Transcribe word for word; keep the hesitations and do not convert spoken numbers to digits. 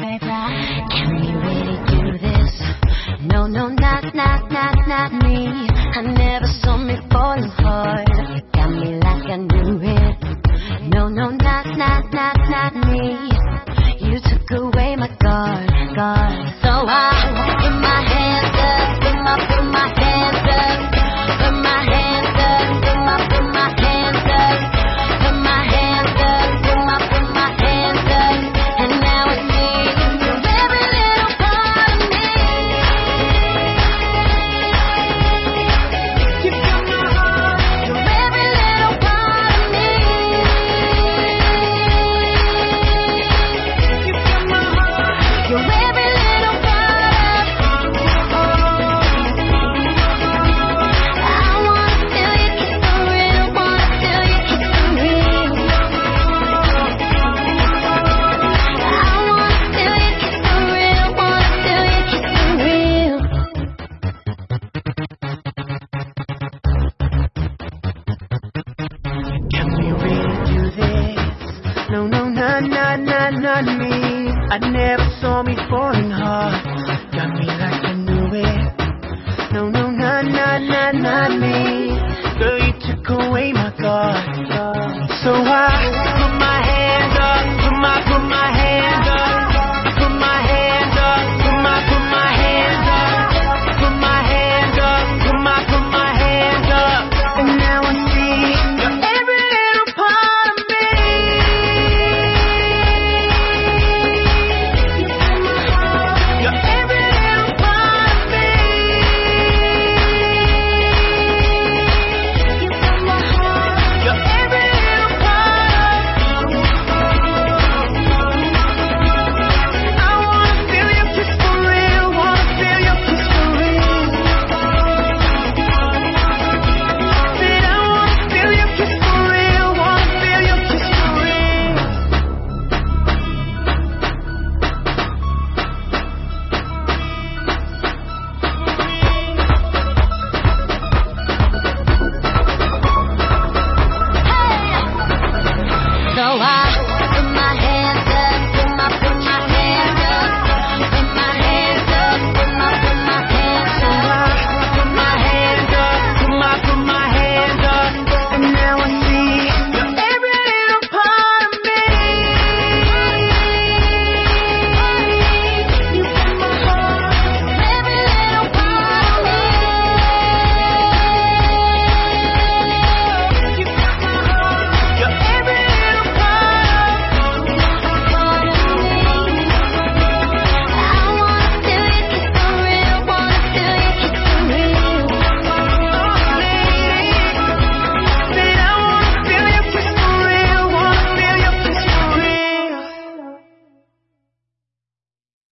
Can we really do this? No, no, not, not, not, not me. I never saw me falling hard. Got me like I knew it. No, no, not, not, not, not me. You took away my guard, guard. So I put my hands up, put my, put my hands up, put my hands up, put my, put my hands up, put my hands up, put my, put my hands up, and now it's me. You're every little part of me. You got my heart. You're every little part of me. You got my heart. You're every little part of me. I wanna feel you kiss the real, wanna feel you kiss the real. I wanna feel you kiss the real, wanna feel you kiss the real. Can we really do this? No, no, not, not, not, not me. I never saw me falling